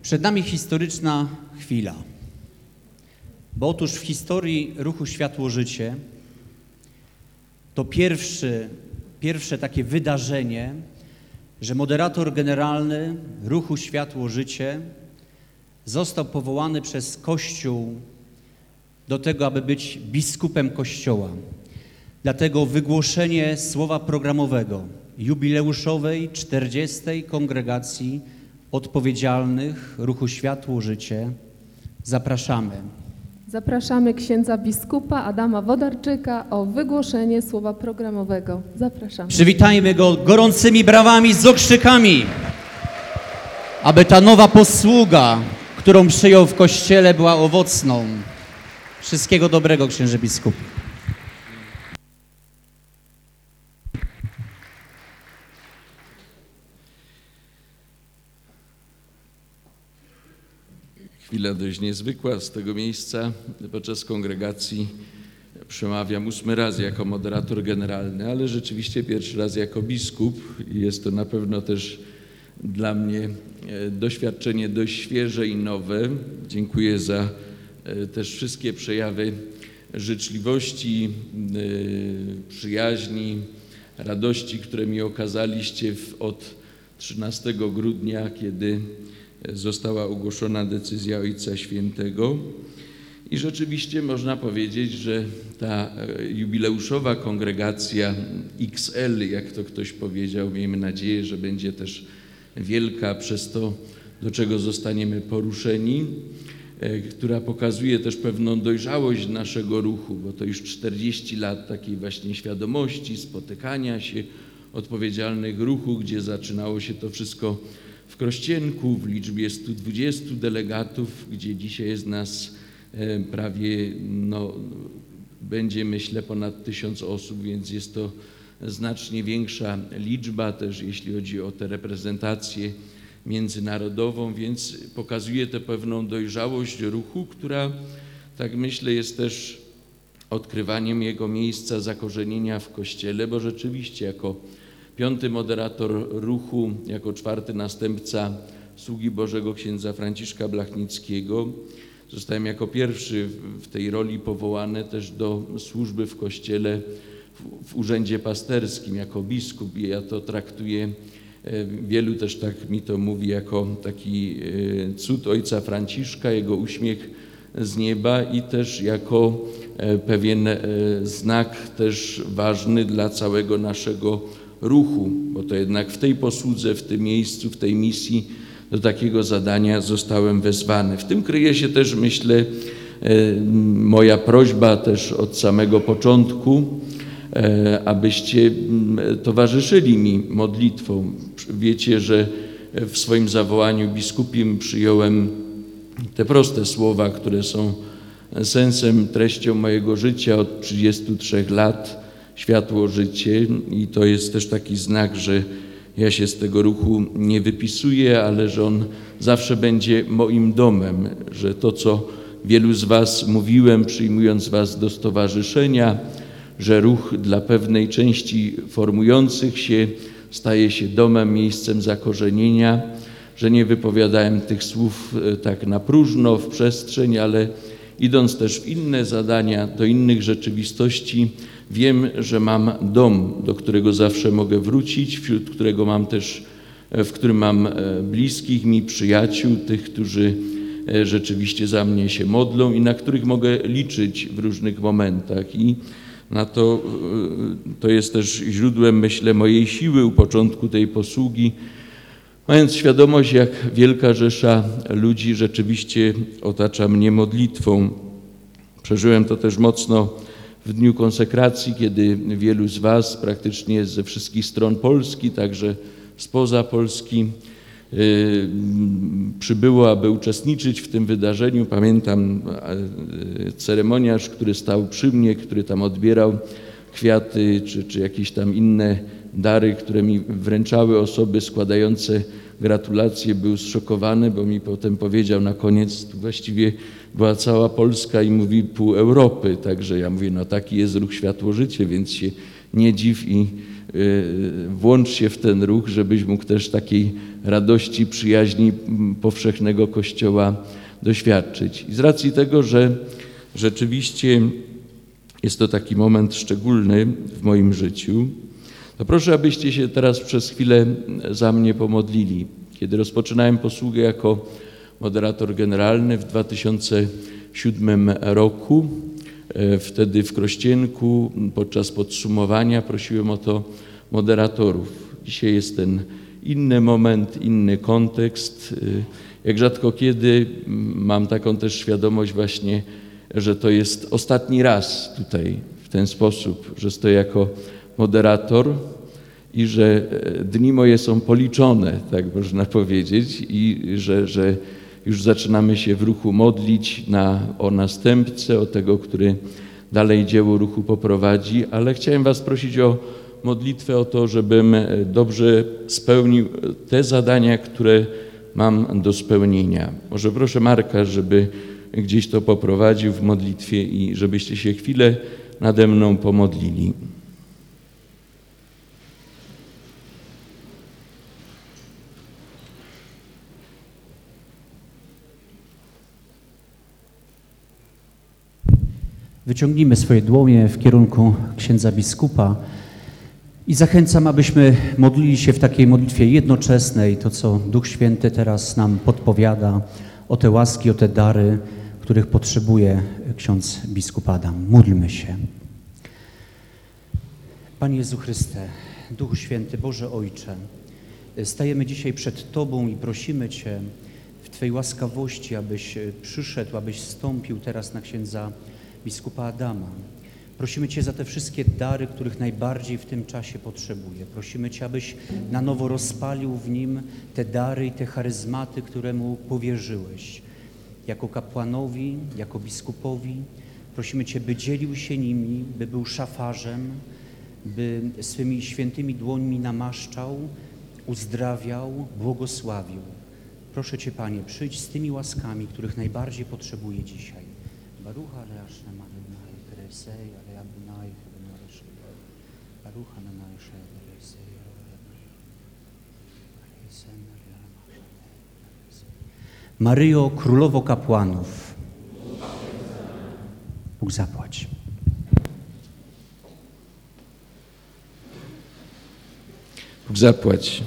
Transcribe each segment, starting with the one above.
Przed nami historyczna chwila, bo otóż w historii ruchu Światło-Życie to pierwsze takie wydarzenie, że moderator generalny ruchu Światło-Życie został powołany przez Kościół do tego, aby być biskupem Kościoła. Dlatego wygłoszenie słowa programowego jubileuszowej 40. Kongregacji Odpowiedzialnych ruchu Światło-Życie zapraszamy. Zapraszamy księdza biskupa Adama Wodarczyka o wygłoszenie słowa programowego. Zapraszamy. Przywitajmy go gorącymi brawami z okrzykami, aby ta nowa posługa, którą przyjął w Kościele, była owocną. Wszystkiego dobrego, księże biskup. Chwila dość niezwykła z tego miejsca. Podczas kongregacji przemawiam 8. raz jako moderator generalny, ale rzeczywiście pierwszy raz jako biskup i jest to na pewno też dla mnie doświadczenie dość świeże i nowe. Dziękuję za też wszystkie przejawy życzliwości, przyjaźni, radości, które mi okazaliście od 13 grudnia, kiedy została ogłoszona decyzja Ojca Świętego. I rzeczywiście można powiedzieć, że ta jubileuszowa kongregacja XL, jak to ktoś powiedział, miejmy nadzieję, że będzie też wielka przez to, do czego zostaniemy poruszeni, która pokazuje też pewną dojrzałość naszego ruchu, bo to już 40 lat takiej właśnie świadomości, spotykania się odpowiedzialnych ruchu, gdzie zaczynało się to wszystko w Krościenku w liczbie 120 delegatów, gdzie dzisiaj jest nas prawie, będzie myślę ponad 1000 osób, więc jest to znacznie większa liczba też, jeśli chodzi o tę reprezentację międzynarodową, więc pokazuje tę pewną dojrzałość ruchu, która, tak myślę, jest też odkrywaniem jego miejsca zakorzenienia w Kościele, bo rzeczywiście jako 5. moderator ruchu, jako 4. następca sługi Bożego księdza Franciszka Blachnickiego zostałem jako pierwszy w tej roli powołany też do służby w Kościele w urzędzie pasterskim jako biskup i ja to traktuję, wielu też tak mi to mówi, jako taki cud Ojca Franciszka, jego uśmiech z nieba i też jako pewien znak też ważny dla całego naszego ruchu, bo to jednak w tej posłudze, w tym miejscu, w tej misji do takiego zadania zostałem wezwany. W tym kryje się też, myślę, moja prośba też od samego początku, abyście towarzyszyli mi modlitwą. Wiecie, że w swoim zawołaniu biskupim przyjąłem te proste słowa, które są sensem, treścią mojego życia od 33 lat. Światło-Życie i to jest też taki znak, że ja się z tego ruchu nie wypisuję, ale że on zawsze będzie moim domem, że to, co wielu z was mówiłem, przyjmując was do stowarzyszenia, że ruch dla pewnej części formujących się staje się domem, miejscem zakorzenienia, że nie wypowiadałem tych słów tak na próżno, w przestrzeń, ale idąc też w inne zadania, do innych rzeczywistości, wiem, że mam dom, do którego zawsze mogę wrócić, w którym mam bliskich mi, przyjaciół, tych, którzy rzeczywiście za mnie się modlą i na których mogę liczyć w różnych momentach. I na to jest też źródłem, myślę, mojej siły u początku tej posługi, mając świadomość, jak wielka rzesza ludzi rzeczywiście otacza mnie modlitwą. Przeżyłem to też mocno w dniu konsekracji, kiedy wielu z was, praktycznie ze wszystkich stron Polski, także spoza Polski, przybyło, aby uczestniczyć w tym wydarzeniu. Pamiętam ceremoniarz, który stał przy mnie, który tam odbierał kwiaty czy jakieś tam inne dary, które mi wręczały osoby składające gratulacje, był zszokowany, bo mi potem powiedział na koniec, właściwie była cała Polska i mówi pół Europy, także ja mówię, no taki jest ruch Światło-Życie, więc się nie dziw i włącz się w ten ruch, żebyś mógł też takiej radości, przyjaźni powszechnego Kościoła doświadczyć. I z racji tego, że rzeczywiście jest to taki moment szczególny w moim życiu, to proszę, abyście się teraz przez chwilę za mnie pomodlili. Kiedy rozpoczynałem posługę jako moderator generalny w 2007 roku, wtedy w Krościenku podczas podsumowania prosiłem o to moderatorów. Dzisiaj jest ten inny moment, inny kontekst. Jak rzadko kiedy mam taką też świadomość właśnie, że to jest ostatni raz tutaj w ten sposób, że stoję jako moderator i że dni moje są policzone, tak można powiedzieć, i że już zaczynamy się w ruchu modlić o następcę, o tego, który dalej dzieło ruchu poprowadzi, ale chciałem was prosić o modlitwę o to, żebym dobrze spełnił te zadania, które mam do spełnienia. Może proszę Marka, żeby gdzieś to poprowadził w modlitwie i żebyście się chwilę nade mną pomodlili. Wyciągnijmy swoje dłonie w kierunku księdza biskupa i zachęcam, abyśmy modlili się w takiej modlitwie jednoczesnej, to co Duch Święty teraz nam podpowiada, o te łaski, o te dary, których potrzebuje ksiądz biskup Adam. Módlmy się. Panie Jezu Chryste, Duchu Święty, Boże Ojcze, stajemy dzisiaj przed Tobą i prosimy Cię w Twojej łaskawości, abyś przyszedł, abyś wstąpił teraz na księdza biskupa Adama. Prosimy Cię za te wszystkie dary, których najbardziej w tym czasie potrzebuje. Prosimy Cię, abyś na nowo rozpalił w nim te dary i te charyzmaty, które mu powierzyłeś. Jako kapłanowi, jako biskupowi. Prosimy Cię, by dzielił się nimi, by był szafarzem, by swymi świętymi dłońmi namaszczał, uzdrawiał, błogosławił. Proszę Cię, Panie, przyjdź z tymi łaskami, których najbardziej potrzebuje dzisiaj. Barucha leaszna manaj kresej, ale abunaj chyba Barucha nanaj kresej, Maryjo, Królowo Kapłanów, Bóg zapłać. Bóg zapłać.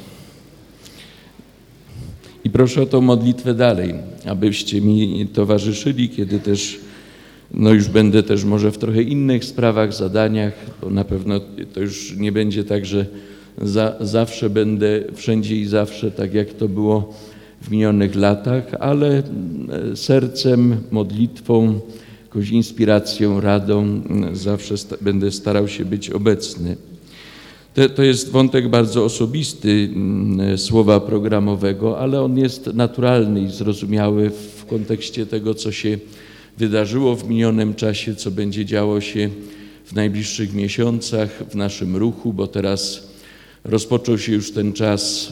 I proszę o tą modlitwę dalej, abyście mi towarzyszyli, kiedy też już będę też może w trochę innych sprawach, zadaniach, bo na pewno to już nie będzie tak, że zawsze będę wszędzie i zawsze, tak jak to było w minionych latach, ale sercem, modlitwą, jakąś inspiracją, radą zawsze będę starał się być obecny. To jest wątek bardzo osobisty słowa programowego, ale on jest naturalny i zrozumiały w kontekście tego, co się wydarzyło w minionym czasie, co będzie działo się w najbliższych miesiącach w naszym ruchu, bo teraz rozpoczął się już ten czas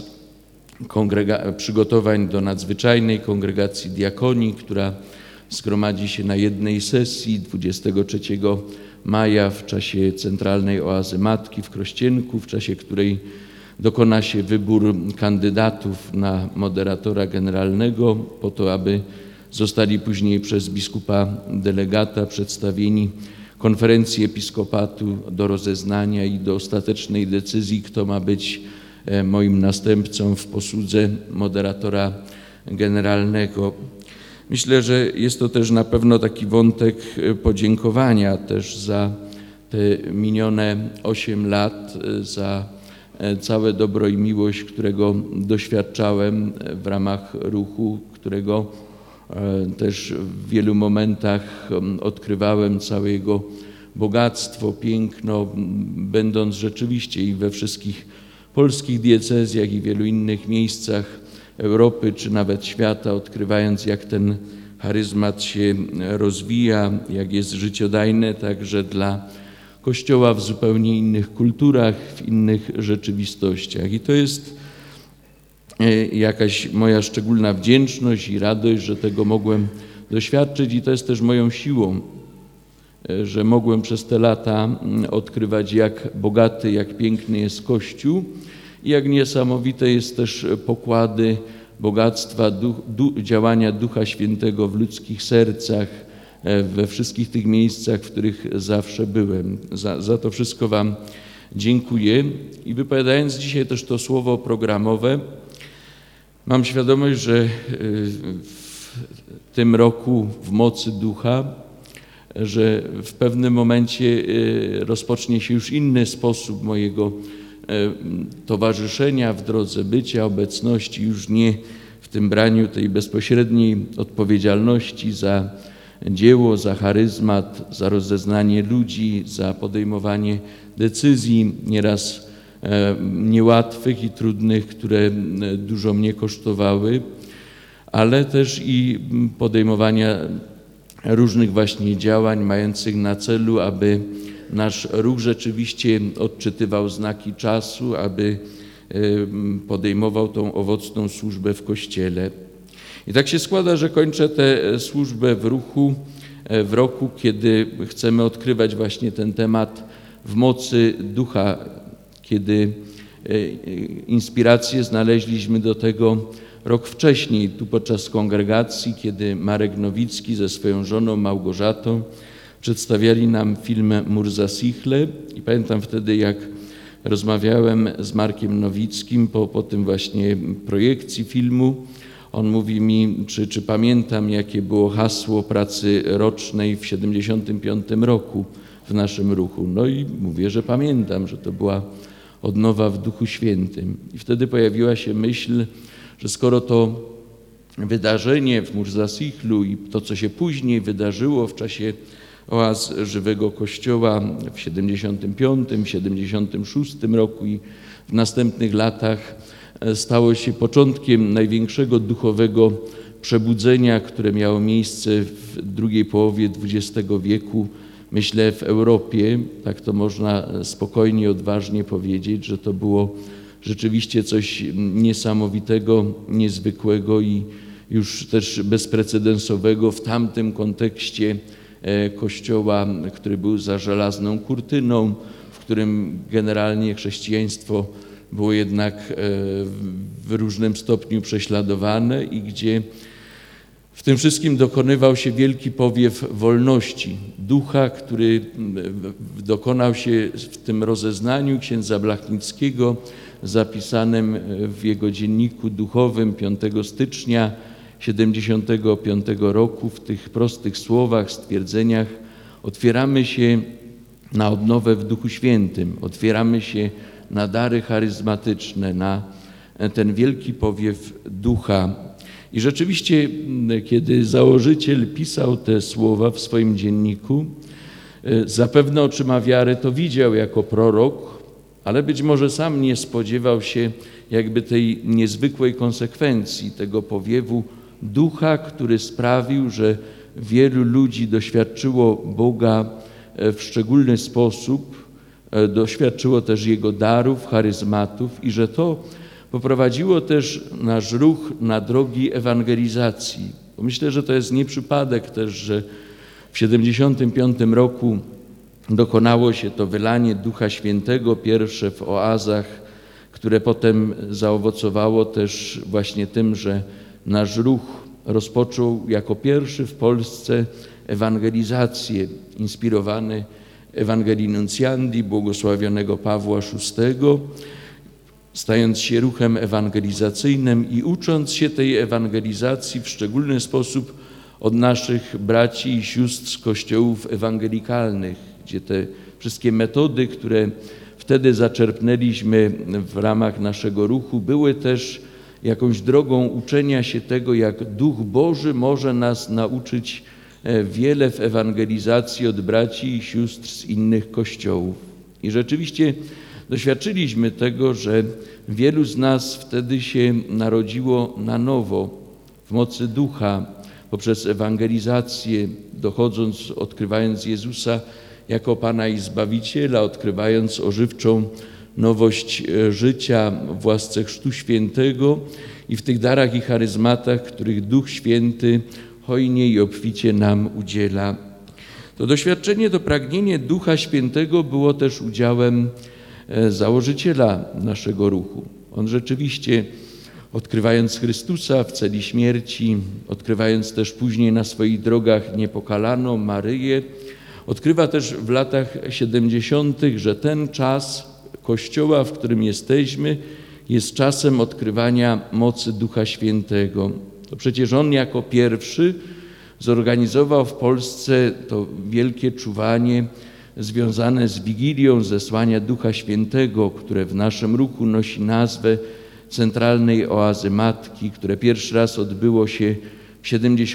przygotowań do nadzwyczajnej kongregacji diakonii, która zgromadzi się na jednej sesji 23 maja w czasie Centralnej Oazy Matki w Krościenku, w czasie której dokona się wybór kandydatów na moderatora generalnego po to, aby zostali później przez biskupa delegata przedstawieni konferencji episkopatu do rozeznania i do ostatecznej decyzji, kto ma być moim następcą w posłudze moderatora generalnego. Myślę, że jest to też na pewno taki wątek podziękowania też za te minione 8 lat, za całe dobro i miłość, którego doświadczałem w ramach ruchu, którego też w wielu momentach odkrywałem całe jego bogactwo, piękno, będąc rzeczywiście i we wszystkich polskich diecezjach i wielu innych miejscach Europy czy nawet świata, odkrywając jak ten charyzmat się rozwija, jak jest życiodajny także dla Kościoła w zupełnie innych kulturach, w innych rzeczywistościach. I to jest jakaś moja szczególna wdzięczność i radość, że tego mogłem doświadczyć i to jest też moją siłą, że mogłem przez te lata odkrywać, jak bogaty, jak piękny jest Kościół i jak niesamowite jest też pokłady bogactwa działania Ducha Świętego w ludzkich sercach, we wszystkich tych miejscach, w których zawsze byłem. Za to wszystko Wam dziękuję. I wypowiadając dzisiaj też to słowo programowe, mam świadomość, że w tym roku w mocy Ducha, że w pewnym momencie rozpocznie się już inny sposób mojego towarzyszenia w drodze bycia, obecności, już nie w tym braniu tej bezpośredniej odpowiedzialności za dzieło, za charyzmat, za rozeznanie ludzi, za podejmowanie decyzji nieraz niełatwych i trudnych, które dużo mnie kosztowały, ale też i podejmowania różnych właśnie działań mających na celu, aby nasz ruch rzeczywiście odczytywał znaki czasu, aby podejmował tą owocną służbę w Kościele. I tak się składa, że kończę tę służbę w roku, kiedy chcemy odkrywać właśnie ten temat w mocy Ducha, kiedy inspirację znaleźliśmy do tego rok wcześniej, tu podczas kongregacji, kiedy Marek Nowicki ze swoją żoną Małgorzatą przedstawiali nam film Murza Sichle i pamiętam wtedy, jak rozmawiałem z Markiem Nowickim po tym właśnie projekcji filmu. On mówi mi, czy pamiętam, jakie było hasło pracy rocznej w 1975 roku w naszym ruchu. No i mówię, że pamiętam, że to była odnowa w Duchu Świętym. I wtedy pojawiła się myśl, że skoro to wydarzenie w Murza Sichlu i to, co się później wydarzyło w czasie oaz żywego Kościoła w 75, 76 roku i w następnych latach stało się początkiem największego duchowego przebudzenia, które miało miejsce w drugiej połowie XX wieku, myślę w Europie. Tak to można spokojnie, odważnie powiedzieć, że to było rzeczywiście coś niesamowitego, niezwykłego i już też bezprecedensowego w tamtym kontekście Kościoła, który był za żelazną kurtyną, w którym generalnie chrześcijaństwo było jednak w różnym stopniu prześladowane i gdzie w tym wszystkim dokonywał się wielki powiew wolności ducha, który dokonał się w tym rozeznaniu księdza Blachnickiego zapisanym w jego dzienniku duchowym 5 stycznia 75 roku w tych prostych słowach, stwierdzeniach: otwieramy się na odnowę w Duchu Świętym, otwieramy się na dary charyzmatyczne, na ten wielki powiew ducha. I rzeczywiście, kiedy założyciel pisał te słowa w swoim dzienniku, zapewne oczyma wiary to widział jako prorok, ale być może sam nie spodziewał się jakby tej niezwykłej konsekwencji, tego powiewu ducha, który sprawił, że wielu ludzi doświadczyło Boga w szczególny sposób, doświadczyło też Jego darów, charyzmatów i że to poprowadziło też nasz ruch na drogi ewangelizacji. Bo myślę, że to jest nie przypadek też, że w 75 roku dokonało się to wylanie Ducha Świętego, pierwsze w oazach, które potem zaowocowało też właśnie tym, że nasz ruch rozpoczął jako pierwszy w Polsce ewangelizację, inspirowany Ewangelii Nuncjandi błogosławionego Pawła VI, stając się ruchem ewangelizacyjnym i ucząc się tej ewangelizacji w szczególny sposób od naszych braci i sióstr z kościołów ewangelikalnych, gdzie te wszystkie metody, które wtedy zaczerpnęliśmy w ramach naszego ruchu, były też jakąś drogą uczenia się tego, jak Duch Boży może nas nauczyć wiele w ewangelizacji od braci i sióstr z innych kościołów. I rzeczywiście doświadczyliśmy tego, że wielu z nas wtedy się narodziło na nowo w mocy Ducha, poprzez ewangelizację, dochodząc, odkrywając Jezusa jako Pana i Zbawiciela, odkrywając ożywczą nowość życia w łasce Chrztu Świętego i w tych darach i charyzmatach, których Duch Święty hojnie i obficie nam udziela. To doświadczenie, to pragnienie Ducha Świętego było też udziałem założyciela naszego ruchu. On rzeczywiście, odkrywając Chrystusa w celi śmierci, odkrywając też później na swoich drogach niepokalaną Maryję, odkrywa też w latach 70., że ten czas Kościoła, w którym jesteśmy, jest czasem odkrywania mocy Ducha Świętego. To przecież on jako pierwszy zorganizował w Polsce to wielkie czuwanie związane z Wigilią Zesłania Ducha Świętego, które w naszym ruchu nosi nazwę Centralnej Oazy Matki, które pierwszy raz odbyło się w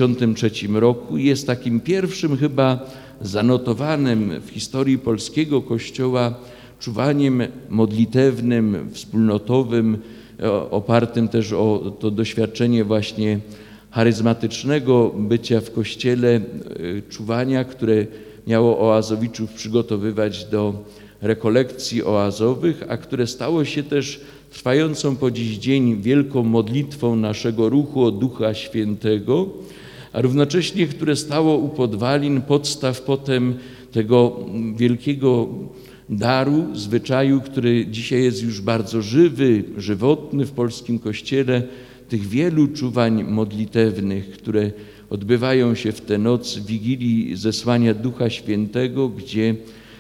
73 roku i jest takim pierwszym chyba zanotowanym w historii polskiego Kościoła czuwaniem modlitewnym, wspólnotowym, opartym też o to doświadczenie właśnie charyzmatycznego bycia w Kościele, czuwania, które miało oazowiczów przygotowywać do rekolekcji oazowych, a które stało się też trwającą po dziś dzień wielką modlitwą naszego ruchu o Ducha Świętego, a równocześnie które stało u podwalin podstaw potem tego wielkiego daru, zwyczaju, który dzisiaj jest już bardzo żywy, żywotny w polskim Kościele, tych wielu czuwań modlitewnych, które odbywają się w tę noc Wigilii Zesłania Ducha Świętego, gdzie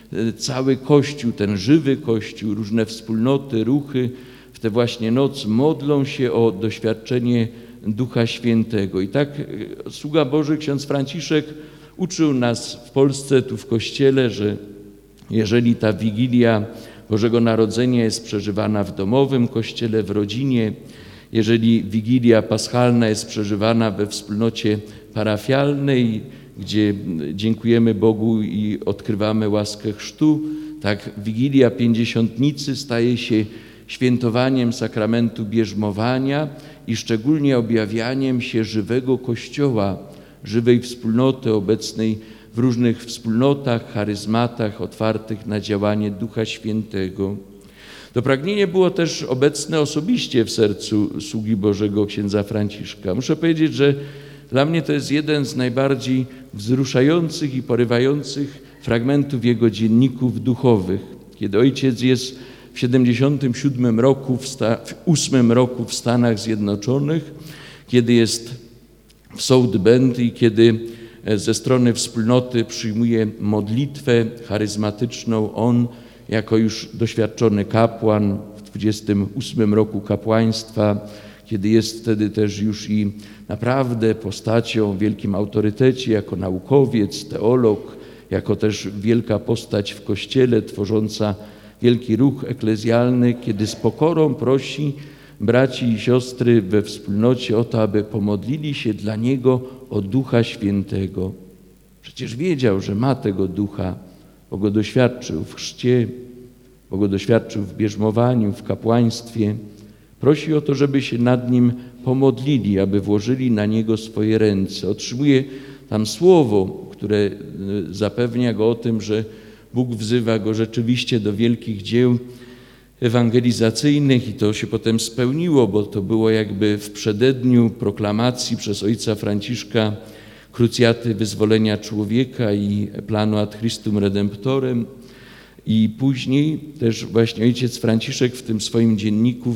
cały Kościół, ten żywy Kościół, różne wspólnoty, ruchy w tę właśnie noc modlą się o doświadczenie Ducha Świętego. I tak sługa Boży ksiądz Franciszek uczył nas w Polsce, tu w Kościele, że jeżeli ta Wigilia Bożego Narodzenia jest przeżywana w domowym kościele, w rodzinie, jeżeli Wigilia Paschalna jest przeżywana we wspólnocie parafialnej, gdzie dziękujemy Bogu i odkrywamy łaskę chrztu, tak Wigilia Pięćdziesiątnicy staje się świętowaniem sakramentu bierzmowania i szczególnie objawianiem się żywego Kościoła, żywej wspólnoty obecnej w różnych wspólnotach, charyzmatach otwartych na działanie Ducha Świętego. To pragnienie było też obecne osobiście w sercu sługi Bożego księdza Franciszka. Muszę powiedzieć, że dla mnie to jest jeden z najbardziej wzruszających i porywających fragmentów jego dzienników duchowych, kiedy ojciec jest w 77 roku, w 8 roku w Stanach Zjednoczonych, kiedy jest w South Bend i kiedy ze strony wspólnoty przyjmuje modlitwę charyzmatyczną. On jako już doświadczony kapłan w 28 roku kapłaństwa, kiedy jest wtedy też już i naprawdę postacią w wielkim autorytecie, jako naukowiec, teolog, jako też wielka postać w Kościele, tworząca wielki ruch eklezjalny, kiedy z pokorą prosi braci i siostry we wspólnocie o to, aby pomodlili się dla niego o Ducha Świętego. Przecież wiedział, że ma tego Ducha, bo go doświadczył w chrzcie, bo go doświadczył w bierzmowaniu, w kapłaństwie. Prosi o to, żeby się nad nim pomodlili, aby włożyli na niego swoje ręce. Otrzymuje tam słowo, które zapewnia go o tym, że Bóg wzywa go rzeczywiście do wielkich dzieł ewangelizacyjnych i to się potem spełniło, bo to było jakby w przededniu proklamacji przez ojca Franciszka krucjaty wyzwolenia człowieka i planu ad Christum Redemptorem. I później też właśnie ojciec Franciszek w tym swoim dzienniku,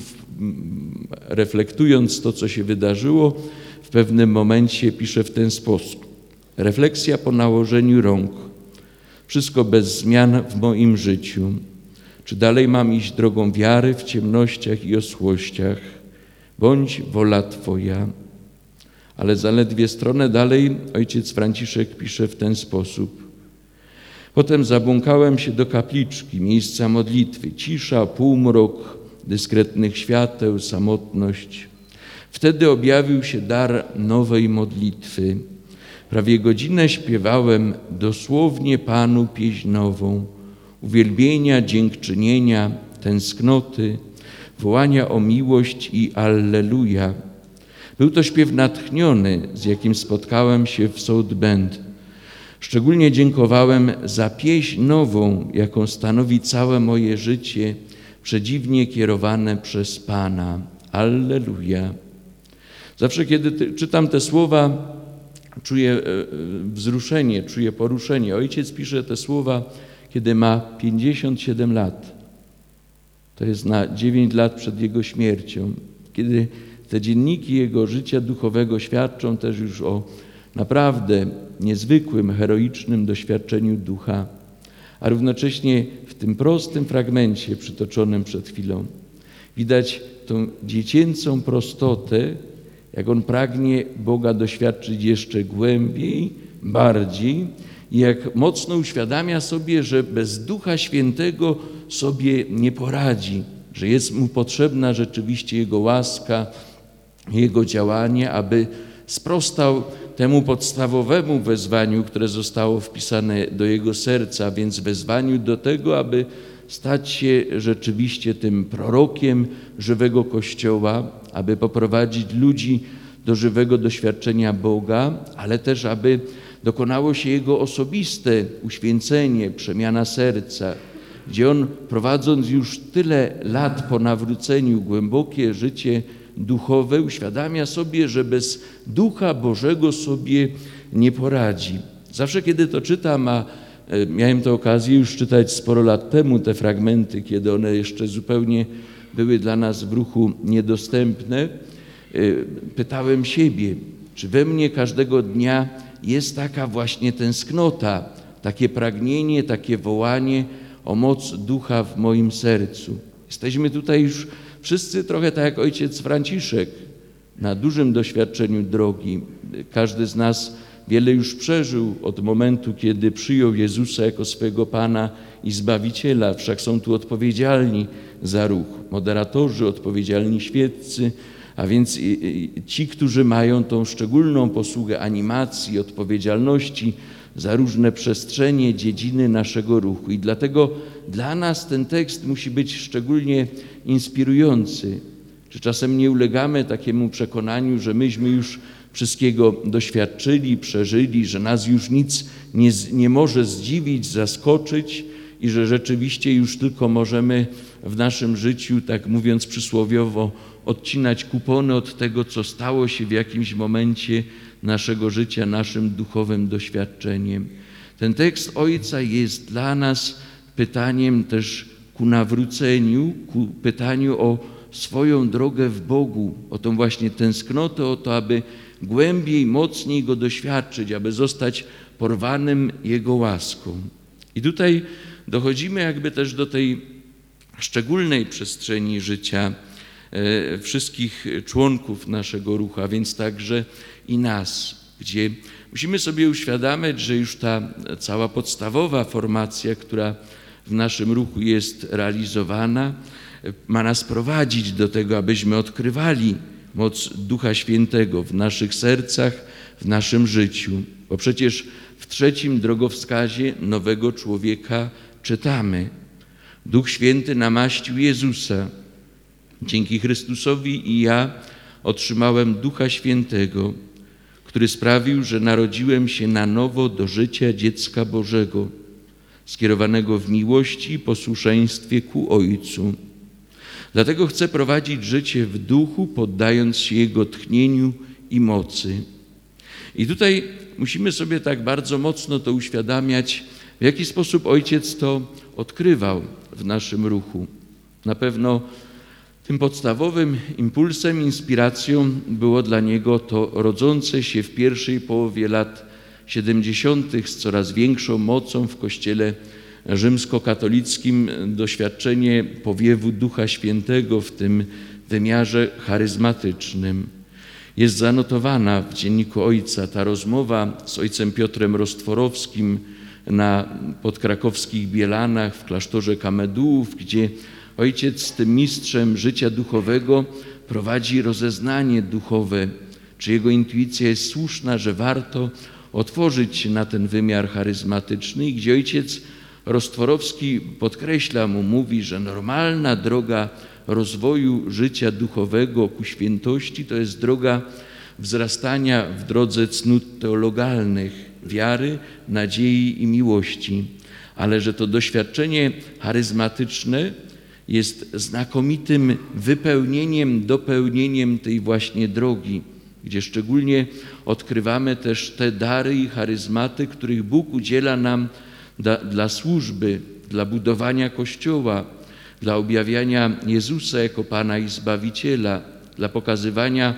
reflektując to, co się wydarzyło, w pewnym momencie pisze w ten sposób. Refleksja po nałożeniu rąk. Wszystko bez zmian w moim życiu. Czy dalej mam iść drogą wiary w ciemnościach i osłościach? Bądź wola Twoja. Ale zaledwie stronę dalej ojciec Franciszek pisze w ten sposób. Potem zabłąkałem się do kapliczki, miejsca modlitwy. Cisza, półmrok, dyskretnych świateł, samotność. Wtedy objawił się dar nowej modlitwy. Prawie godzinę śpiewałem dosłownie Panu pieśń nową, uwielbienia, dziękczynienia, tęsknoty, wołania o miłość i Alleluja. Był to śpiew natchniony, z jakim spotkałem się w South Bend. Szczególnie dziękowałem za pieśń nową, jaką stanowi całe moje życie, przedziwnie kierowane przez Pana. Alleluja. Zawsze, kiedy czytam te słowa, czuję wzruszenie, czuję poruszenie. Ojciec pisze te słowa, kiedy ma 57 lat. To jest na 9 lat przed jego śmiercią. Kiedy te dzienniki jego życia duchowego świadczą też już o naprawdę niezwykłym, heroicznym doświadczeniu ducha, a równocześnie w tym prostym fragmencie przytoczonym przed chwilą widać tą dziecięcą prostotę, jak on pragnie Boga doświadczyć jeszcze głębiej, bardziej i jak mocno uświadamia sobie, że bez Ducha Świętego sobie nie poradzi, że jest mu potrzebna rzeczywiście Jego łaska, Jego działanie, aby sprostał temu podstawowemu wezwaniu, które zostało wpisane do jego serca, więc wezwaniu do tego, aby stać się rzeczywiście tym prorokiem żywego Kościoła, aby poprowadzić ludzi do żywego doświadczenia Boga, ale też aby dokonało się jego osobiste uświęcenie, przemiana serca, gdzie on, prowadząc już tyle lat po nawróceniu głębokie życie duchowe, uświadamia sobie, że bez Ducha Bożego sobie nie poradzi. Zawsze kiedy to czytam, a miałem tę okazję już czytać sporo lat temu te fragmenty, kiedy one jeszcze zupełnie były dla nas w ruchu niedostępne, pytałem siebie, czy we mnie każdego dnia jest taka właśnie tęsknota, takie pragnienie, takie wołanie o moc Ducha w moim sercu. Jesteśmy tutaj już wszyscy trochę tak jak ojciec Franciszek, na dużym doświadczeniu drogi. Każdy z nas wiele już przeżył od momentu, kiedy przyjął Jezusa jako swego Pana i Zbawiciela. Wszak są tu odpowiedzialni za ruch, moderatorzy, odpowiedzialni świeccy, a więc ci, którzy mają tą szczególną posługę animacji, odpowiedzialności za różne przestrzenie, dziedziny naszego ruchu. I dlatego dla nas ten tekst musi być szczególnie inspirujący. Czy czasem nie ulegamy takiemu przekonaniu, że myśmy już wszystkiego doświadczyli, przeżyli, że nas już nic nie może zdziwić, zaskoczyć i że rzeczywiście już tylko możemy w naszym życiu, tak mówiąc przysłowiowo, odcinać kupony od tego, co stało się w jakimś momencie naszego życia, naszym duchowym doświadczeniem. Ten tekst Ojca jest dla nas pytaniem też ku nawróceniu, ku pytaniu o swoją drogę w Bogu, o tą właśnie tęsknotę, o to, aby głębiej, mocniej Go doświadczyć, aby zostać porwanym Jego łaską. I tutaj dochodzimy jakby też do tej szczególnej przestrzeni życia wszystkich członków naszego ruchu, a więc także i nas, gdzie musimy sobie uświadamiać, że już ta cała podstawowa formacja, która w naszym ruchu jest realizowana, ma nas prowadzić do tego, abyśmy odkrywali moc Ducha Świętego w naszych sercach, w naszym życiu. Bo przecież w 3. drogowskazie nowego człowieka czytamy: Duch Święty namaścił Jezusa. Dzięki Chrystusowi i ja otrzymałem Ducha Świętego, który sprawił, że narodziłem się na nowo do życia dziecka Bożego, skierowanego w miłości i posłuszeństwie ku Ojcu. Dlatego chcę prowadzić życie w duchu, poddając się Jego tchnieniu i mocy. I tutaj musimy sobie tak bardzo mocno to uświadamiać, w jaki sposób Ojciec to odkrywał w naszym ruchu. Na pewno tym podstawowym impulsem, inspiracją było dla Niego to rodzące się w pierwszej połowie lat 70. z coraz większą mocą w Kościele rzymskokatolickim doświadczenie powiewu Ducha Świętego w tym wymiarze charyzmatycznym. Jest zanotowana w dzienniku Ojca ta rozmowa z ojcem Piotrem Rostworowskim na podkrakowskich Bielanach w klasztorze Kamedułów, gdzie Ojciec z tym mistrzem życia duchowego prowadzi rozeznanie duchowe, czy jego intuicja jest słuszna, że warto otworzyć się na ten wymiar charyzmatyczny i gdzie Ojciec Rostworowski podkreśla mu, mówi, że normalna droga rozwoju życia duchowego ku świętości to jest droga wzrastania w drodze cnót teologalnych, wiary, nadziei i miłości, ale że to doświadczenie charyzmatyczne jest znakomitym wypełnieniem, dopełnieniem tej właśnie drogi, gdzie szczególnie odkrywamy też te dary i charyzmaty, których Bóg udziela nam dla służby, dla budowania Kościoła, dla objawiania Jezusa jako Pana i Zbawiciela, dla pokazywania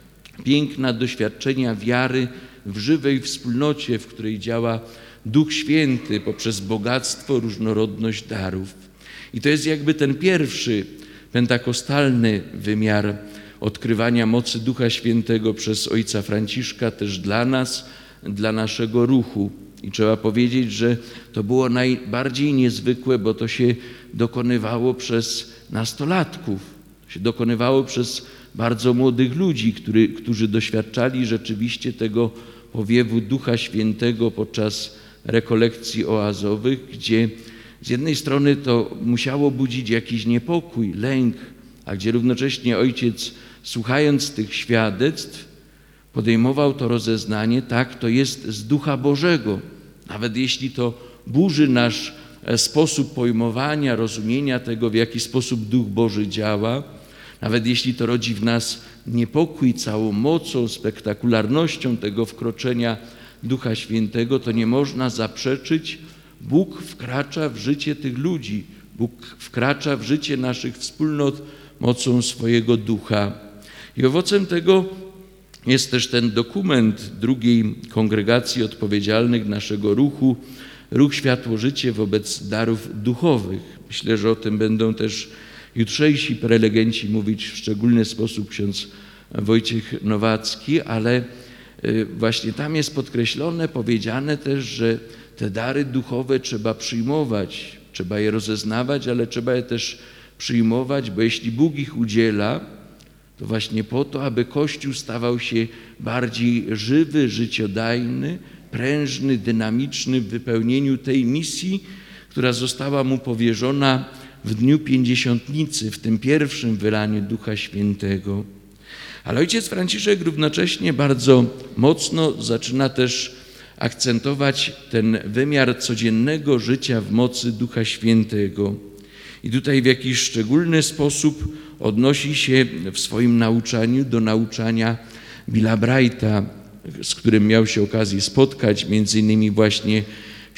piękna doświadczenia wiary w żywej wspólnocie, w której działa Duch Święty poprzez bogactwo, różnorodność darów. I to jest jakby ten pierwszy pentakostalny wymiar odkrywania mocy Ducha Świętego przez ojca Franciszka też dla nas, dla naszego ruchu. I trzeba powiedzieć, że to było najbardziej niezwykłe, bo to się dokonywało przez nastolatków, się dokonywało przez bardzo młodych ludzi, którzy doświadczali rzeczywiście tego powiewu Ducha Świętego podczas rekolekcji oazowych, gdzie z jednej strony to musiało budzić jakiś niepokój, lęk, a gdzie równocześnie ojciec, słuchając tych świadectw, podejmował to rozeznanie, tak, to jest z Ducha Bożego. Nawet jeśli to burzy nasz sposób pojmowania, rozumienia tego, w jaki sposób Duch Boży działa, nawet jeśli to rodzi w nas niepokój całą mocą, spektakularnością tego wkroczenia Ducha Świętego, to nie można zaprzeczyć, Bóg wkracza w życie tych ludzi, Bóg wkracza w życie naszych wspólnot mocą swojego Ducha. I owocem tego jest też ten dokument drugiej kongregacji odpowiedzialnych naszego ruchu, Ruch Światło-Życie wobec darów duchowych. Myślę, że o tym będą też jutrzejsi prelegenci mówić w szczególny sposób ksiądz Wojciech Nowacki, ale właśnie tam jest podkreślone, powiedziane też, że te dary duchowe trzeba przyjmować, trzeba je rozeznawać, ale trzeba je też przyjmować, bo jeśli Bóg ich udziela, to właśnie po to, aby Kościół stawał się bardziej żywy, życiodajny, prężny, dynamiczny w wypełnieniu tej misji, która została mu powierzona w dniu Pięćdziesiątnicy, w tym pierwszym wylaniu Ducha Świętego. Ale ojciec Franciszek równocześnie bardzo mocno zaczyna też akcentować ten wymiar codziennego życia w mocy Ducha Świętego. I tutaj w jakiś szczególny sposób odnosi się w swoim nauczaniu do nauczania Billa Brighta, z którym miał się okazję spotkać, między innymi właśnie w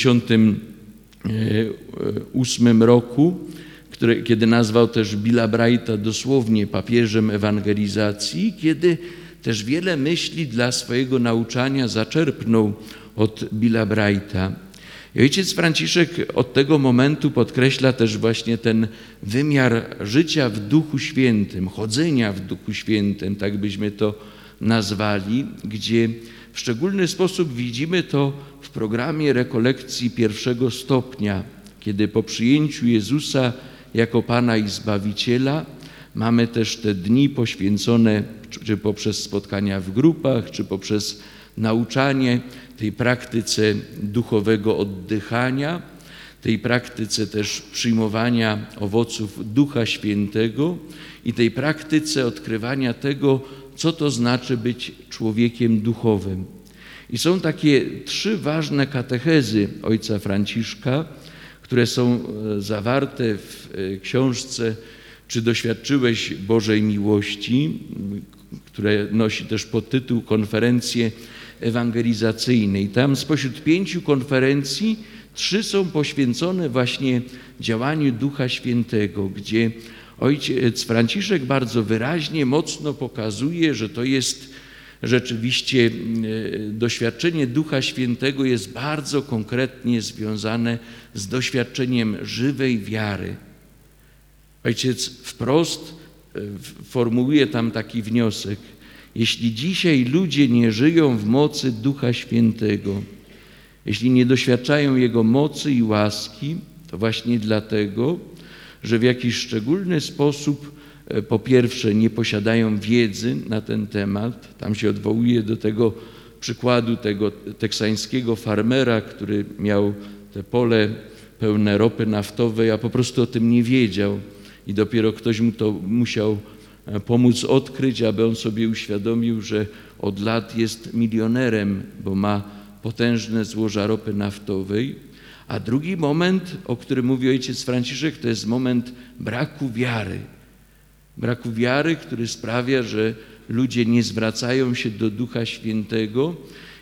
1978 roku, kiedy nazwał też Billa Brighta dosłownie papieżem ewangelizacji, kiedy też wiele myśli dla swojego nauczania zaczerpnął od Billa Brighta. I ojciec Franciszek od tego momentu podkreśla też właśnie ten wymiar życia w Duchu Świętym, chodzenia w Duchu Świętym, tak byśmy to nazwali, gdzie w szczególny sposób widzimy to w programie rekolekcji pierwszego stopnia, kiedy po przyjęciu Jezusa jako Pana i Zbawiciela mamy też te dni poświęcone, czy poprzez spotkania w grupach, czy poprzez nauczanie tej praktyce duchowego oddychania, tej praktyce też przyjmowania owoców Ducha Świętego i tej praktyce odkrywania tego, co to znaczy być człowiekiem duchowym. I są takie 3 ważne katechezy ojca Franciszka, które są zawarte w książce Czy doświadczyłeś Bożej miłości, które nosi też podtytuł Konferencje ewangelizacyjne. I tam spośród 5 konferencji 3 są poświęcone właśnie działaniu Ducha Świętego, gdzie ojciec Franciszek bardzo wyraźnie, mocno pokazuje, że to jest rzeczywiście doświadczenie Ducha Świętego jest bardzo konkretnie związane z doświadczeniem żywej wiary. Ojciec wprost formułuje tam taki wniosek. Jeśli dzisiaj ludzie nie żyją w mocy Ducha Świętego, jeśli nie doświadczają Jego mocy i łaski, to właśnie dlatego, że w jakiś szczególny sposób po pierwsze nie posiadają wiedzy na ten temat. Tam się odwołuje do tego przykładu tego teksańskiego farmera, który miał te pole pełne ropy naftowej, a po prostu o tym nie wiedział i dopiero ktoś mu to musiał pomóc odkryć, aby on sobie uświadomił, że od lat jest milionerem, bo ma potężne złoża ropy naftowej. A drugi moment, o którym mówi ojciec Franciszek, to jest moment braku wiary. Braku wiary, który sprawia, że ludzie nie zwracają się do Ducha Świętego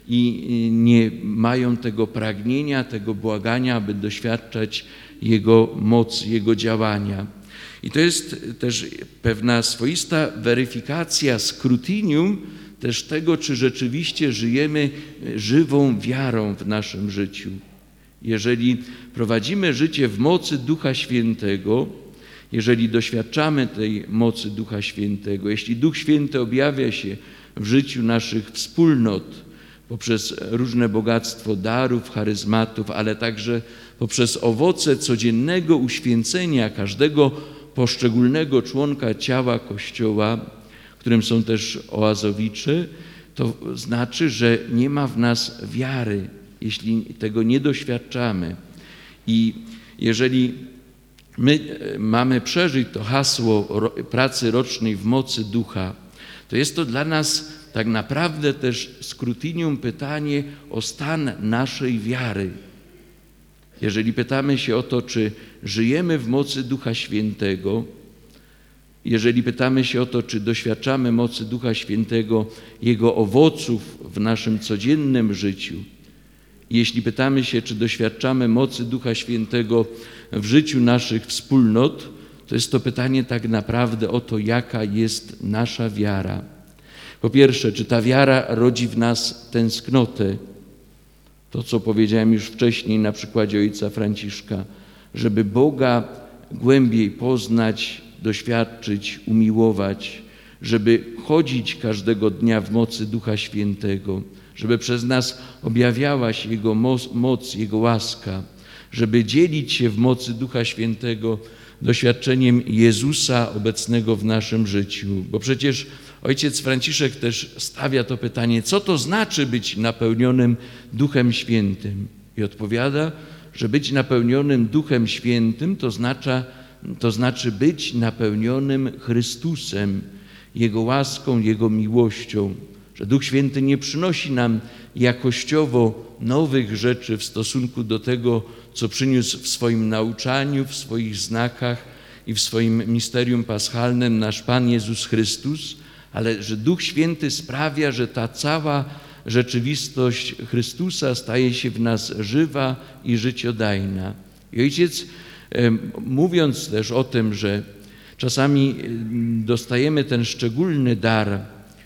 i nie mają tego pragnienia, tego błagania, aby doświadczać Jego mocy, Jego działania. I to jest też pewna swoista weryfikacja, scrutinium też tego, czy rzeczywiście żyjemy żywą wiarą w naszym życiu. Jeżeli prowadzimy życie w mocy Ducha Świętego, jeżeli doświadczamy tej mocy Ducha Świętego, jeśli Duch Święty objawia się w życiu naszych wspólnot poprzez różne bogactwo darów, charyzmatów, ale także poprzez owoce codziennego uświęcenia każdego poszczególnego członka ciała Kościoła, którym są też oazowicze, to znaczy, że nie ma w nas wiary, jeśli tego nie doświadczamy. I jeżeli my mamy przeżyć to hasło pracy rocznej w mocy Ducha, to jest to dla nas tak naprawdę też scrutinium pytanie o stan naszej wiary. Jeżeli pytamy się o to, czy żyjemy w mocy Ducha Świętego, jeżeli pytamy się o to, czy doświadczamy mocy Ducha Świętego, Jego owoców w naszym codziennym życiu, jeśli pytamy się, czy doświadczamy mocy Ducha Świętego w życiu naszych wspólnot, to jest to pytanie tak naprawdę o to, jaka jest nasza wiara. Po pierwsze, czy ta wiara rodzi w nas tęsknotę? To, co powiedziałem już wcześniej na przykładzie ojca Franciszka, żeby Boga głębiej poznać, doświadczyć, umiłować, żeby chodzić każdego dnia w mocy Ducha Świętego, żeby przez nas objawiała się Jego moc, Jego łaska, żeby dzielić się w mocy Ducha Świętego doświadczeniem Jezusa obecnego w naszym życiu. Bo przecież ojciec Franciszek też stawia to pytanie, co to znaczy być napełnionym Duchem Świętym? I odpowiada, że być napełnionym Duchem Świętym to znaczy być napełnionym Chrystusem, Jego łaską, Jego miłością. Że Duch Święty nie przynosi nam jakościowo nowych rzeczy w stosunku do tego, co przyniósł w swoim nauczaniu, w swoich znakach i w swoim misterium paschalnym nasz Pan Jezus Chrystus, ale że Duch Święty sprawia, że ta cała rzeczywistość Chrystusa staje się w nas żywa i życiodajna. I Ojciec, mówiąc też o tym, że czasami dostajemy ten szczególny dar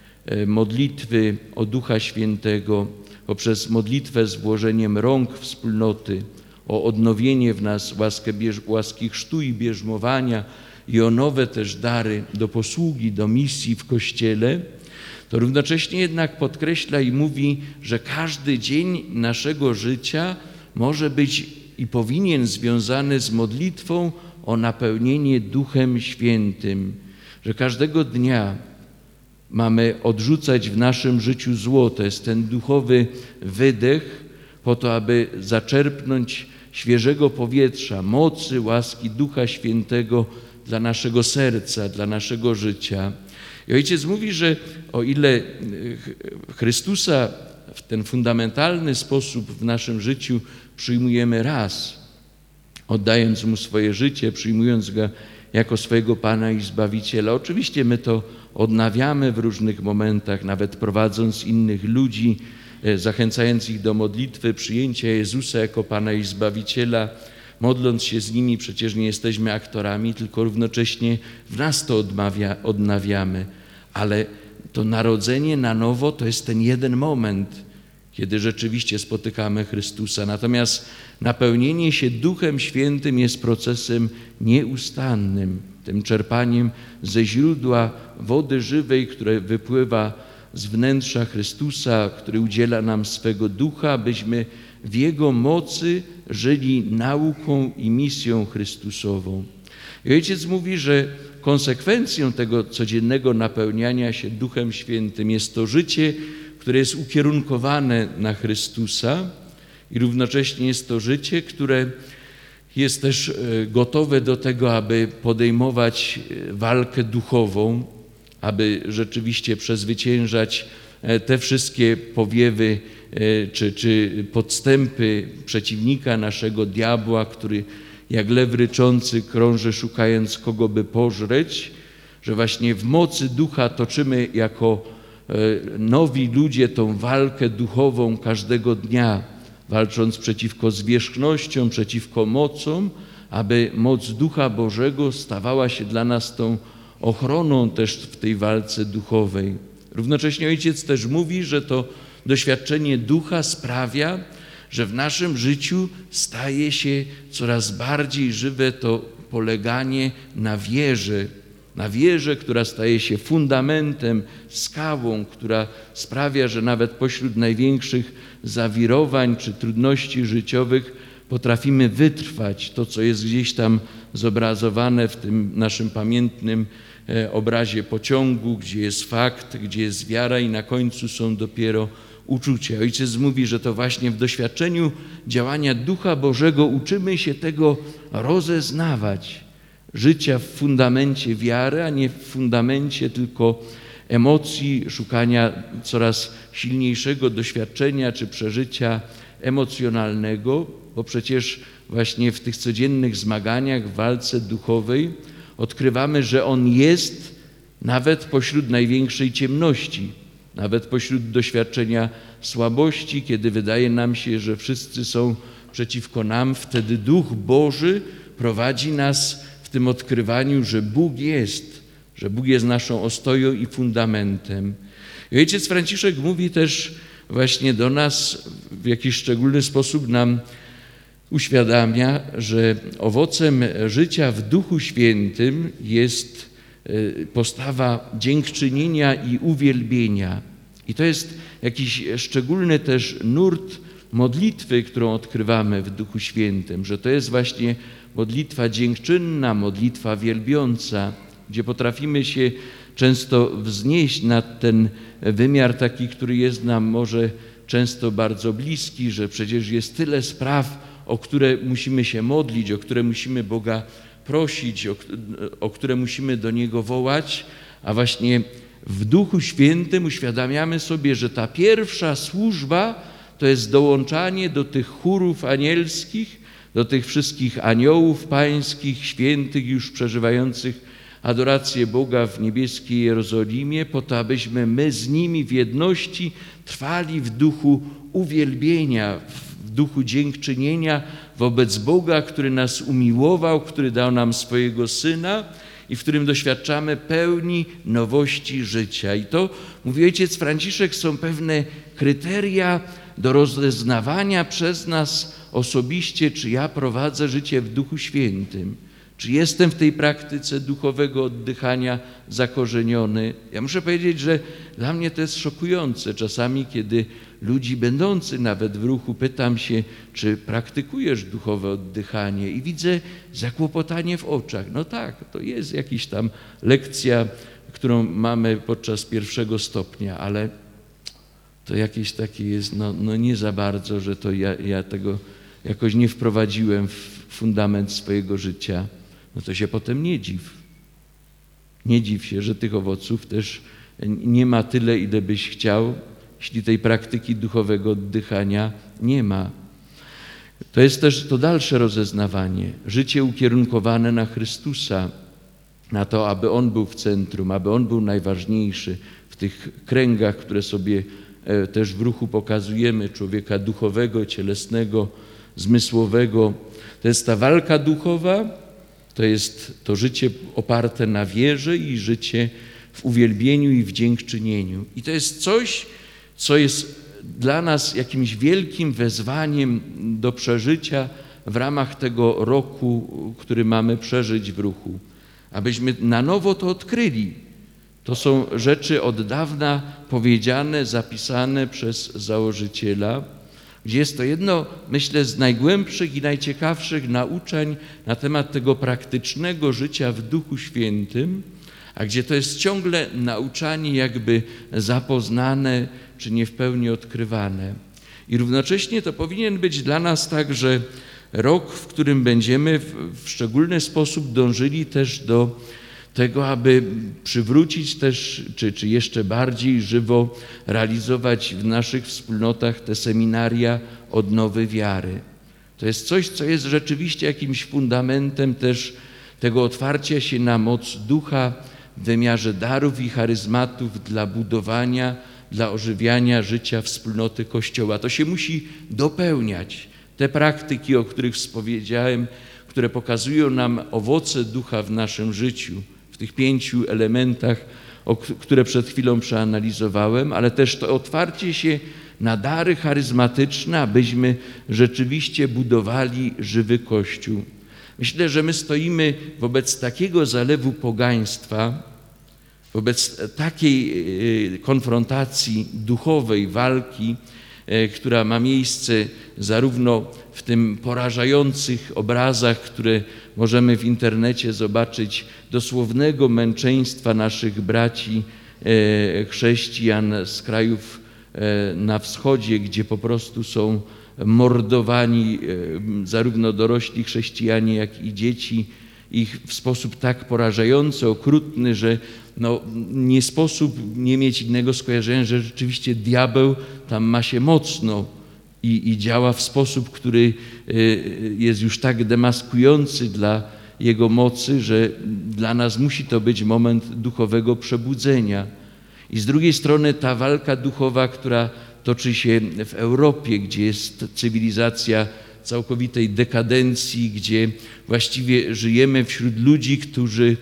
modlitwy o Ducha Świętego poprzez modlitwę z włożeniem rąk wspólnoty, o odnowienie w nas łaski chrztu i bierzmowania i o nowe też dary do posługi, do misji w Kościele, to równocześnie jednak podkreśla i mówi, że każdy dzień naszego życia może być i powinien związany z modlitwą o napełnienie Duchem Świętym, że każdego dnia mamy odrzucać w naszym życiu zło, to jest ten duchowy wydech po to, aby zaczerpnąć świeżego powietrza, mocy, łaski Ducha Świętego dla naszego serca, dla naszego życia. I Ojciec mówi, że o ile Chrystusa w ten fundamentalny sposób w naszym życiu przyjmujemy raz, oddając Mu swoje życie, przyjmując Go jako swojego Pana i Zbawiciela. Oczywiście my to odnawiamy w różnych momentach, nawet prowadząc innych ludzi, zachęcając ich do modlitwy, przyjęcia Jezusa jako Pana i Zbawiciela, modląc się z nimi, przecież nie jesteśmy aktorami, tylko równocześnie w nas to odnawiamy. Ale to narodzenie na nowo to jest ten jeden moment, kiedy rzeczywiście spotykamy Chrystusa. Natomiast napełnienie się Duchem Świętym jest procesem nieustannym, tym czerpaniem ze źródła wody żywej, które wypływa z wnętrza Chrystusa, który udziela nam swego Ducha, abyśmy w Jego mocy żyli nauką i misją Chrystusową. I Ojciec mówi, że konsekwencją tego codziennego napełniania się Duchem Świętym jest to życie, które jest ukierunkowane na Chrystusa i równocześnie jest to życie, które jest też gotowe do tego, aby podejmować walkę duchową, aby rzeczywiście przezwyciężać te wszystkie powiewy czy podstępy przeciwnika naszego diabła, który jak lew ryczący krąży, szukając kogo by pożreć, że właśnie w mocy ducha toczymy jako nowi ludzie tą walkę duchową każdego dnia, walcząc przeciwko zwierzchnościom, przeciwko mocom, aby moc Ducha Bożego stawała się dla nas tą ochroną też w tej walce duchowej. Równocześnie Ojciec też mówi, że to doświadczenie Ducha sprawia, że w naszym życiu staje się coraz bardziej żywe to poleganie na wierze, która staje się fundamentem, skałą, która sprawia, że nawet pośród największych zawirowań czy trudności życiowych potrafimy wytrwać to, co jest gdzieś tam zobrazowane w tym naszym pamiętnym obrazie pociągu, gdzie jest fakt, gdzie jest wiara i na końcu są dopiero uczucia. Ojciec mówi, że to właśnie w doświadczeniu działania Ducha Bożego uczymy się tego rozeznawać, życia w fundamencie wiary, a nie w fundamencie tylko emocji, szukania coraz silniejszego doświadczenia czy przeżycia emocjonalnego, bo przecież właśnie w tych codziennych zmaganiach, w walce duchowej odkrywamy, że On jest nawet pośród największej ciemności, nawet pośród doświadczenia słabości, kiedy wydaje nam się, że wszyscy są przeciwko nam, wtedy Duch Boży prowadzi nas w tym odkrywaniu, że Bóg jest naszą ostoją i fundamentem. I Ojciec Franciszek mówi też właśnie do nas, w jakiś szczególny sposób nam uświadamia, że owocem życia w Duchu Świętym jest postawa dziękczynienia i uwielbienia. I to jest jakiś szczególny też nurt modlitwy, którą odkrywamy w Duchu Świętym, że to jest właśnie modlitwa dziękczynna, modlitwa wielbiąca, gdzie potrafimy się często wznieść nad ten wymiar taki, który jest nam może często bardzo bliski, że przecież jest tyle spraw, o które musimy się modlić, o które musimy Boga prosić, o które musimy do Niego wołać, a właśnie w Duchu Świętym uświadamiamy sobie, że ta pierwsza służba to jest dołączanie do tych chórów anielskich, do tych wszystkich aniołów pańskich, świętych już przeżywających adorację Boga w niebieskiej Jerozolimie, po to, abyśmy my z nimi w jedności trwali w duchu uwielbienia, w duchu dziękczynienia wobec Boga, który nas umiłował, który dał nam swojego Syna i w którym doświadczamy pełni nowości życia. I to, mówi Ojciec Franciszek, są pewne kryteria do rozeznawania przez nas osobiście, czy ja prowadzę życie w Duchu Świętym, czy jestem w tej praktyce duchowego oddychania zakorzeniony. Ja muszę powiedzieć, że dla mnie to jest szokujące. Czasami, kiedy ludzi będących nawet w ruchu pytam się, czy praktykujesz duchowe oddychanie i widzę zakłopotanie w oczach. No tak, to jest jakaś tam lekcja, którą mamy podczas 1. stopnia, ale to jakieś takie jest, no nie za bardzo, że to ja tego jakoś nie wprowadziłem w fundament swojego życia. No to się potem nie dziw. Nie dziw się, że tych owoców też nie ma tyle, ile byś chciał, jeśli tej praktyki duchowego oddychania nie ma. To jest też to dalsze rozeznawanie. Życie ukierunkowane na Chrystusa, na to, aby On był w centrum, aby On był najważniejszy w tych kręgach, które sobie też w ruchu pokazujemy, człowieka duchowego, cielesnego, zmysłowego. To jest ta walka duchowa, to jest to życie oparte na wierze i życie w uwielbieniu i w dziękczynieniu. I to jest coś, co jest dla nas jakimś wielkim wezwaniem do przeżycia w ramach tego roku, który mamy przeżyć w ruchu. Abyśmy na nowo to odkryli. To są rzeczy od dawna powiedziane, zapisane przez założyciela, gdzie jest to jedno, myślę, z najgłębszych i najciekawszych nauczań na temat tego praktycznego życia w Duchu Świętym, a gdzie to jest ciągle nauczanie jakby zapoznane, czy nie w pełni odkrywane. I równocześnie to powinien być dla nas także rok, w którym będziemy w szczególny sposób dążyli też do tego, aby przywrócić też, czy jeszcze bardziej żywo realizować w naszych wspólnotach te seminaria odnowy wiary. To jest coś, co jest rzeczywiście jakimś fundamentem też tego otwarcia się na moc Ducha w wymiarze darów i charyzmatów dla budowania, dla ożywiania życia wspólnoty Kościoła. To się musi dopełniać. Te praktyki, o których wspowiedziałem, które pokazują nam owoce ducha w naszym życiu, w tych 5 elementach, które przed chwilą przeanalizowałem, ale też to otwarcie się na dary charyzmatyczne, abyśmy rzeczywiście budowali żywy Kościół. Myślę, że my stoimy wobec takiego zalewu pogaństwa, wobec takiej konfrontacji duchowej, walki, która ma miejsce zarówno w tym porażających obrazach, które możemy w internecie zobaczyć, dosłownego męczeństwa naszych braci chrześcijan z krajów na wschodzie, gdzie po prostu są mordowani zarówno dorośli chrześcijanie, jak i dzieci, ich w sposób tak porażający, okrutny, że nie sposób nie mieć innego skojarzenia, że rzeczywiście diabeł tam ma się mocno i działa w sposób, który jest już tak demaskujący dla jego mocy, że dla nas musi to być moment duchowego przebudzenia. I z drugiej strony ta walka duchowa, która toczy się w Europie, gdzie jest cywilizacja całkowitej dekadencji, gdzie właściwie żyjemy wśród ludzi, którzy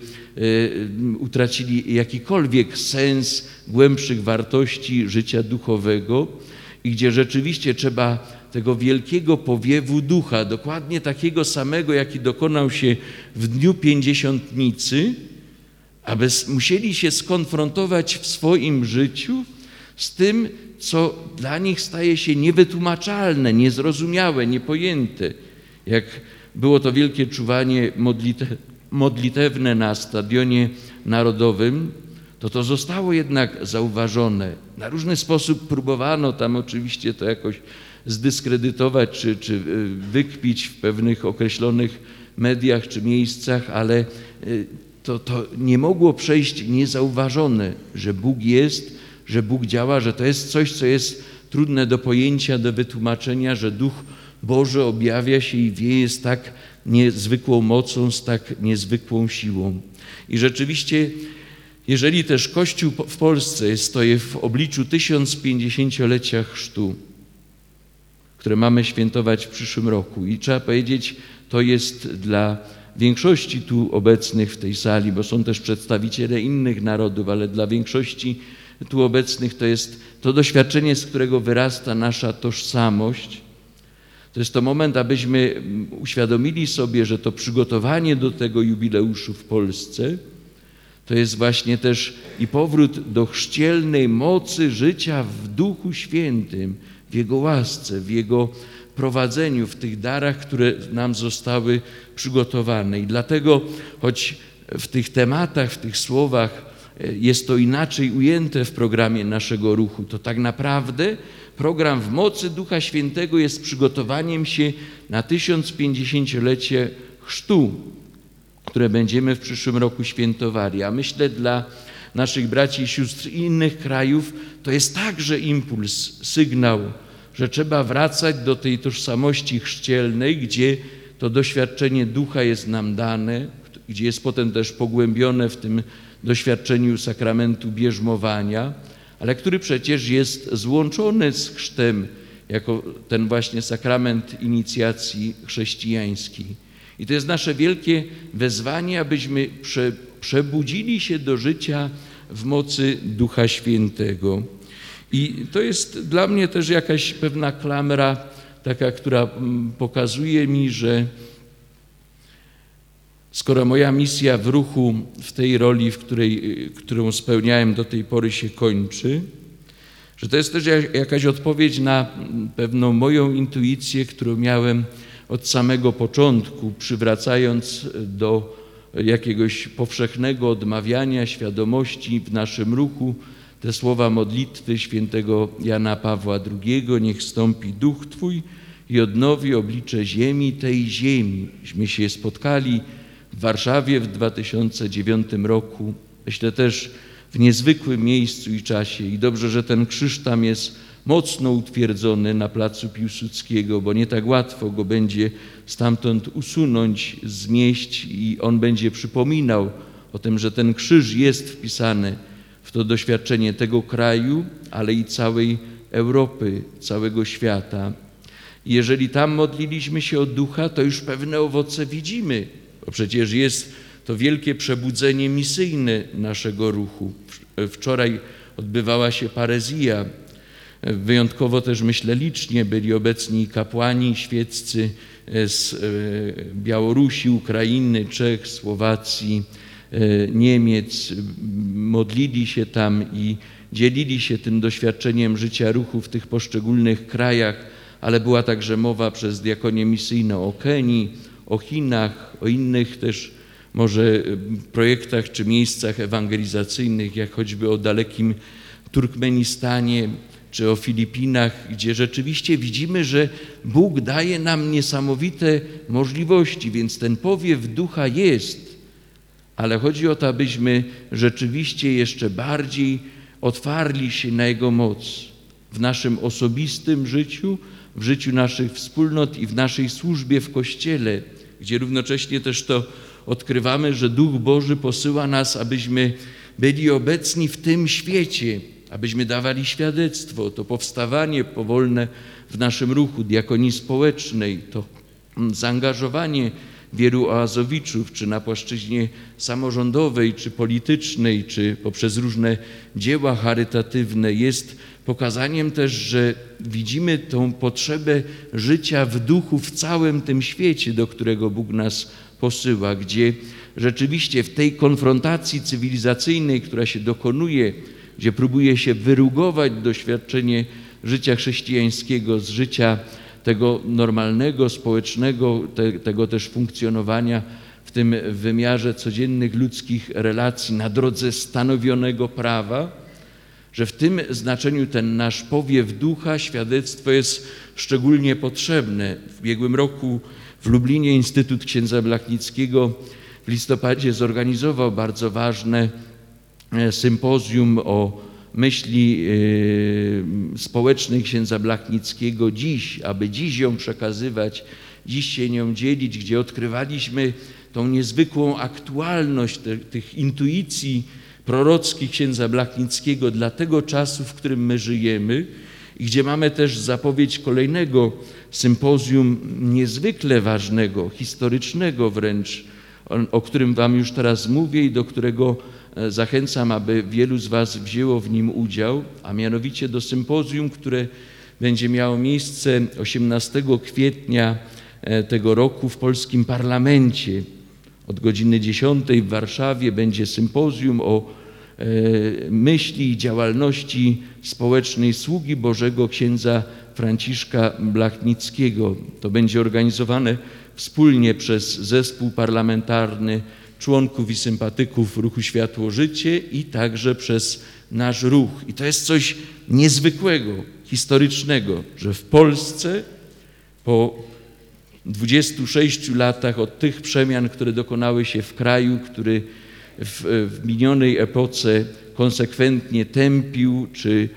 utracili jakikolwiek sens głębszych wartości życia duchowego i gdzie rzeczywiście trzeba tego wielkiego powiewu ducha, dokładnie takiego samego, jaki dokonał się w dniu Pięćdziesiątnicy, aby musieli się skonfrontować w swoim życiu z tym, co dla nich staje się niewytłumaczalne, niezrozumiałe, niepojęte. Jak było to wielkie czuwanie modlitewne na Stadionie Narodowym, to zostało jednak zauważone. Na różny sposób próbowano tam oczywiście to jakoś zdyskredytować czy wykpić w pewnych określonych mediach czy miejscach, ale to nie mogło przejść niezauważone, że Bóg jest, że Bóg działa, że to jest coś, co jest trudne do pojęcia, do wytłumaczenia, że Duch Boży objawia się i wieje z tak niezwykłą mocą, z tak niezwykłą siłą. I rzeczywiście, jeżeli też Kościół w Polsce stoi w obliczu 1050-lecia chrztu, które mamy świętować w przyszłym roku, i trzeba powiedzieć, to jest dla większości tu obecnych w tej sali, bo są też przedstawiciele innych narodów, ale dla większości tu obecnych to jest to doświadczenie, z którego wyrasta nasza tożsamość. To jest to moment, abyśmy uświadomili sobie, że to przygotowanie do tego jubileuszu w Polsce to jest właśnie też i powrót do chrzcielnej mocy życia w Duchu Świętym, w Jego łasce, w Jego prowadzeniu, w tych darach, które nam zostały przygotowane. I dlatego, choć w tych tematach, w tych słowach jest to inaczej ujęte w programie naszego ruchu, to tak naprawdę program w mocy Ducha Świętego jest przygotowaniem się na 1050-lecie chrztu, które będziemy w przyszłym roku świętowali. A myślę, dla naszych braci i sióstr innych krajów to jest także impuls, sygnał, że trzeba wracać do tej tożsamości chrzcielnej, gdzie to doświadczenie ducha jest nam dane, gdzie jest potem też pogłębione w tym doświadczeniu sakramentu bierzmowania, ale który przecież jest złączony z chrztem jako ten właśnie sakrament inicjacji chrześcijańskiej. I to jest nasze wielkie wezwanie, abyśmy przebudzili się do życia w mocy Ducha Świętego. I to jest dla mnie też jakaś pewna klamra, taka, która pokazuje mi, że skoro moja misja w ruchu, w tej roli, którą spełniałem do tej pory, się kończy, że to jest też jakaś odpowiedź na pewną moją intuicję, którą miałem od samego początku, przywracając do jakiegoś powszechnego odmawiania świadomości w naszym ruchu te słowa modlitwy świętego Jana Pawła II: niech stąpi Duch Twój i odnowi oblicze ziemi, tej ziemi. Myśmy się spotkali w Warszawie w 2009 roku, myślę też w niezwykłym miejscu i czasie, i dobrze, że ten krzyż tam jest mocno utwierdzony na placu Piłsudskiego, bo nie tak łatwo go będzie stamtąd usunąć, zmieść i on będzie przypominał o tym, że ten krzyż jest wpisany w to doświadczenie tego kraju, ale i całej Europy, całego świata. I jeżeli tam modliliśmy się o ducha, to już pewne owoce widzimy, bo przecież jest to wielkie przebudzenie misyjne naszego ruchu. Wczoraj odbywała się parezja. Wyjątkowo też, myślę, licznie byli obecni kapłani świeccy z Białorusi, Ukrainy, Czech, Słowacji, Niemiec. Modlili się tam i dzielili się tym doświadczeniem życia ruchu w tych poszczególnych krajach, ale była także mowa przez diakonię misyjną o Kenii, o Chinach, o innych też może projektach czy miejscach ewangelizacyjnych, jak choćby o dalekim Turkmenistanie czy o Filipinach, gdzie rzeczywiście widzimy, że Bóg daje nam niesamowite możliwości, więc ten powiew ducha jest, ale chodzi o to, abyśmy rzeczywiście jeszcze bardziej otwarli się na Jego moc w naszym osobistym życiu, w życiu naszych wspólnot i w naszej służbie w Kościele, gdzie równocześnie też to odkrywamy, że Duch Boży posyła nas, abyśmy byli obecni w tym świecie, abyśmy dawali świadectwo. To powstawanie powolne w naszym ruchu diakonii społecznej, to zaangażowanie wielu oazowiczów, czy na płaszczyźnie samorządowej, czy politycznej, czy poprzez różne dzieła charytatywne jest pokazaniem też, że widzimy tą potrzebę życia w duchu w całym tym świecie, do którego Bóg nas posyła, gdzie rzeczywiście w tej konfrontacji cywilizacyjnej, która się dokonuje, gdzie próbuje się wyrugować doświadczenie życia chrześcijańskiego z życia tego normalnego, społecznego, tego też funkcjonowania w tym wymiarze codziennych ludzkich relacji na drodze stanowionego prawa, że w tym znaczeniu ten nasz powiew ducha, świadectwo jest szczególnie potrzebne. W ubiegłym roku w Lublinie Instytut Księdza Blachnickiego w listopadzie zorganizował bardzo ważne sympozjum o myśli społecznej księdza Blachnickiego dziś, aby dziś ją przekazywać, dziś się nią dzielić, gdzie odkrywaliśmy tą niezwykłą aktualność tych intuicji prorockich księdza Blachnickiego dla tego czasu, w którym my żyjemy i gdzie mamy też zapowiedź kolejnego sympozjum niezwykle ważnego, historycznego wręcz, o którym wam już teraz mówię i do którego zachęcam, aby wielu z was wzięło w nim udział, a mianowicie do sympozjum, które będzie miało miejsce 18 kwietnia tego roku w polskim parlamencie. Od godziny 10 w Warszawie będzie sympozjum o myśli i działalności społecznej sługi Bożego księdza Franciszka Blachnickiego. To będzie organizowane wspólnie przez zespół parlamentarny członków i sympatyków Ruchu Światło-Życie i także przez nasz ruch. I to jest coś niezwykłego, historycznego, że w Polsce po 26 latach od tych przemian, które dokonały się w kraju, który w minionej epoce konsekwentnie tępił czy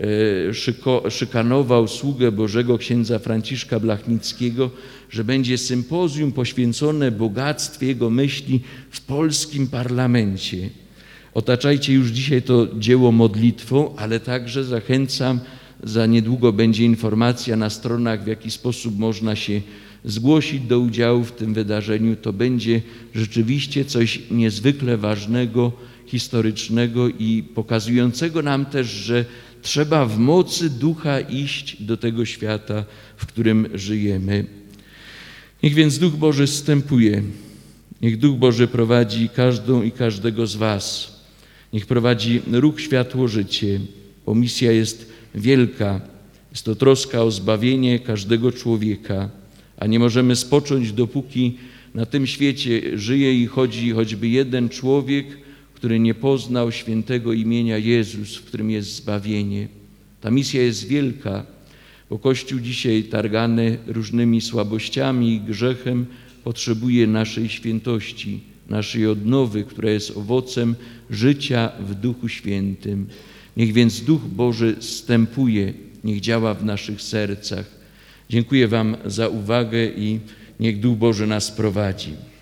szykanował sługę Bożego księdza Franciszka Blachnickiego, że będzie sympozjum poświęcone bogactwie jego myśli w polskim parlamencie. Otaczajcie już dzisiaj to dzieło modlitwą, ale także zachęcam, za niedługo będzie informacja na stronach, w jaki sposób można się zgłosić do udziału w tym wydarzeniu. To będzie rzeczywiście coś niezwykle ważnego, historycznego i pokazującego nam też, że trzeba w mocy ducha iść do tego świata, w którym żyjemy. Niech więc Duch Boży zstępuje. Niech Duch Boży prowadzi każdą i każdego z was. Niech prowadzi ruch Światło-Życie, bo misja jest wielka. Jest to troska o zbawienie każdego człowieka, a nie możemy spocząć, dopóki na tym świecie żyje i chodzi choćby jeden człowiek, który nie poznał świętego imienia Jezus, w którym jest zbawienie. Ta misja jest wielka, bo Kościół dzisiaj targany różnymi słabościami i grzechem potrzebuje naszej świętości, naszej odnowy, która jest owocem życia w Duchu Świętym. Niech więc Duch Boży zstępuje, niech działa w naszych sercach. Dziękuję wam za uwagę i niech Duch Boży nas prowadzi.